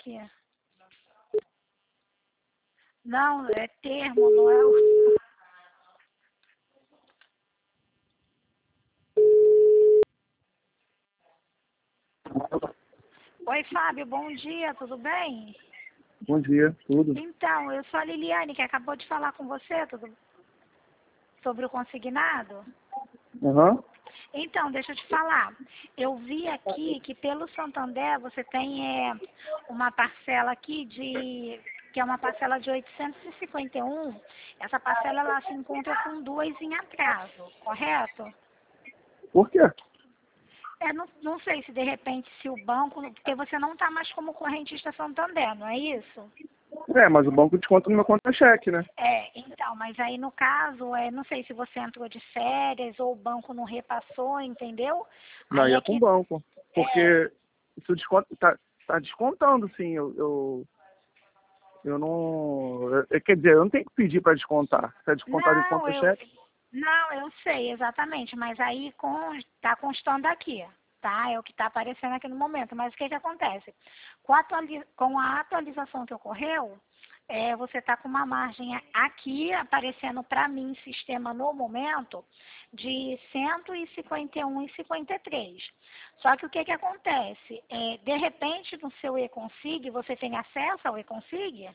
aqui. Não, é termo, não é o... Oi, Fábio, bom dia, tudo bem? Bom dia, tudo. Então, eu sou a Liliane, que acabou de falar com você sobre o consignado. Aham. Então, deixa eu te falar. Eu vi aqui que pelo Santander você tem uma parcela aqui que é uma parcela de 851. Essa parcela ela se encontra com 2 em atraso, correto? Por quê? Não sei se de repente se o banco, porque você não está mais como correntista Santander, não é isso? Mas o banco desconta no meu conta-cheque, né? Então, mas aí no caso, não sei se você entrou de férias ou o banco não repassou, entendeu? Não, Aí ia com o aqui, banco. Porque isso desconta, tá descontando, sim. Eu não. Quer dizer, eu não tenho que pedir para descontar. Se é descontado em não, conta-cheque. não, eu sei exatamente, mas aí tá constando aqui, tá? É o que está aparecendo aqui no momento. Mas o que acontece? Com a atualização que ocorreu, você está com uma margem aqui aparecendo para mim, sistema no momento, de 151,53. Só que o que acontece? De repente, no seu e-consig, você tem acesso ao e-consig?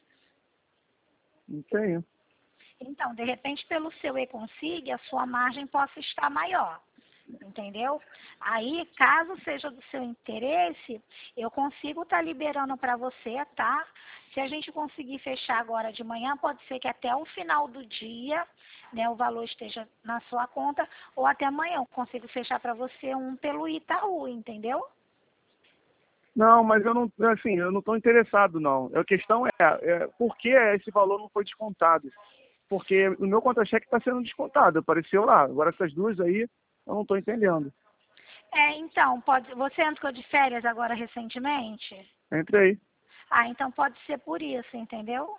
Não tenho. Então, de repente, pelo seu e-consig, a sua margem possa estar maior. Entendeu? Aí, caso seja do seu interesse, eu consigo estar liberando para você, tá? Se a gente conseguir fechar agora de manhã, pode ser que até o final do dia, né, o valor esteja na sua conta, ou até amanhã eu consigo fechar para você um pelo Itaú, entendeu? Não, mas eu não, assim, eu não estou interessado, não. A questão é por que esse valor não foi descontado? Porque o meu conta-cheque está sendo descontado, apareceu lá. Agora essas duas aí, eu não estou entendendo. Então, você entrou de férias agora recentemente? Entrei. Então pode ser por isso, entendeu?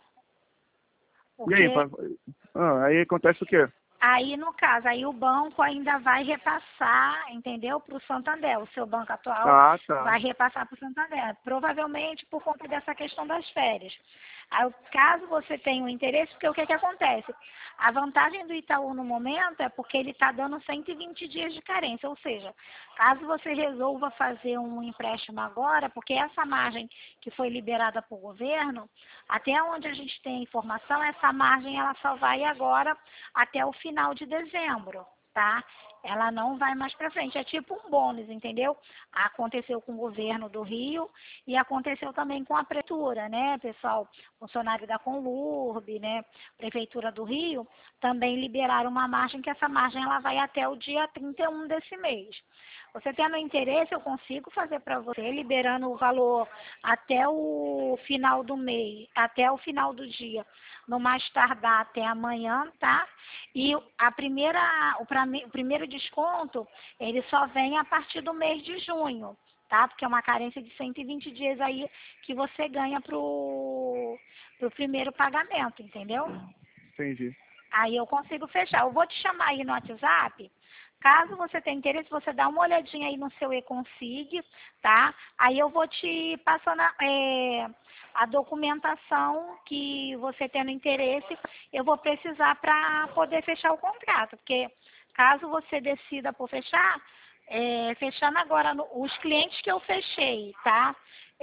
E aí, Porque aí acontece o quê? aí, no caso, aí o banco ainda vai repassar, entendeu? Para o Santander. O seu banco atual Ah, tá. vai repassar para o Santander. Provavelmente por conta dessa questão das férias. Aí, caso você tenha um interesse, porque o que acontece? A vantagem do Itaú no momento é porque ele está dando 120 dias de carência. Ou seja, caso você resolva fazer um empréstimo agora, porque essa margem que foi liberada por governo, até onde a gente tem informação, essa margem ela só vai agora até o final de dezembro, tá? Ela não vai mais para frente. É tipo um bônus, entendeu? Aconteceu com o governo do Rio e aconteceu também com a prefeitura, né, pessoal? Funcionário da Conlurb, né? Prefeitura do Rio, também liberaram uma margem, que essa margem ela vai até o dia 31 desse mês. Você tendo interesse, eu consigo fazer para você, liberando o valor até o final do mês, até o final do dia, no mais tardar até amanhã, tá? E o primeiro desconto, ele só vem a partir do mês de junho, tá? Porque é uma carência de 120 dias aí que você ganha pro primeiro pagamento, entendeu? Entendi. Aí eu consigo fechar. Eu vou te chamar aí no WhatsApp. Caso você tenha interesse, você dá uma olhadinha aí no seu e-consig, tá? Aí eu vou te passando a documentação que você tendo interesse, eu vou precisar para poder fechar o contrato. Porque caso você decida por fechar, fechando agora os clientes que eu fechei, tá?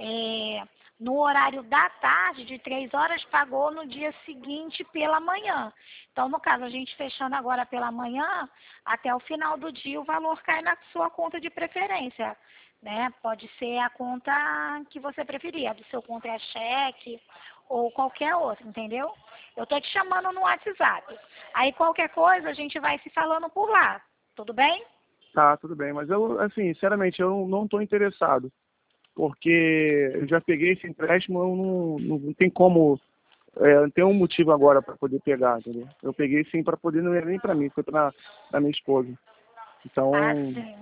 No horário da tarde, de 3 horas, pagou no dia seguinte pela manhã. Então, no caso, a gente fechando agora pela manhã, até o final do dia o valor cai na sua conta de preferência, né? Pode ser a conta que você preferir, a do seu contra-cheque ou qualquer outra, entendeu? Eu tô te chamando no WhatsApp. Aí qualquer coisa a gente vai se falando por lá, tudo bem? Tá, tudo bem. Mas eu, assim, sinceramente, eu não estou interessado. Porque eu já peguei esse empréstimo, eu não tem como. Não tem um motivo agora para poder pegar, entendeu? Eu peguei sim para poder, não era nem para mim, foi para minha esposa. Então, Assim,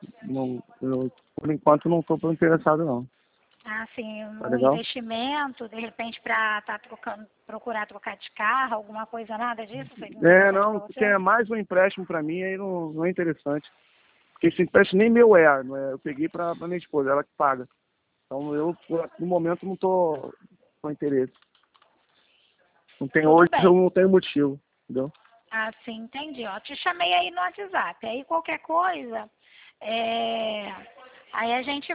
por enquanto, não estou interessado, não. assim, Tá um legal? investimento, de repente para procurar trocar de carro, alguma coisa, nada disso? Foi interessante para Não, porque você? é mais um empréstimo para mim, aí não é interessante. Porque esse empréstimo nem meu não é? Eu peguei para minha esposa, ela que paga. Então eu, no momento, não tô com interesse. Não tem, Tudo hoje bem. eu não tenho motivo, entendeu? Ah, sim, entendi. Ó, te chamei aí no WhatsApp. Aí qualquer coisa, aí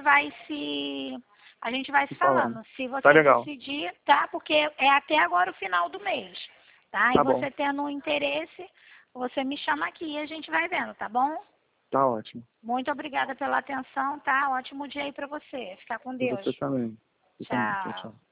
a gente vai se Falando. falando. Se Tá você legal. decidir, tá? Porque é até agora o final do mês, tá? E Tá bom. você tendo um interesse, você me chama aqui e a gente vai vendo, tá bom? Tá ótimo. Muito obrigada pela atenção, tá? Ótimo dia aí pra você. Fica com E Deus. você também. Você também. Tchau, Tchau. tchau.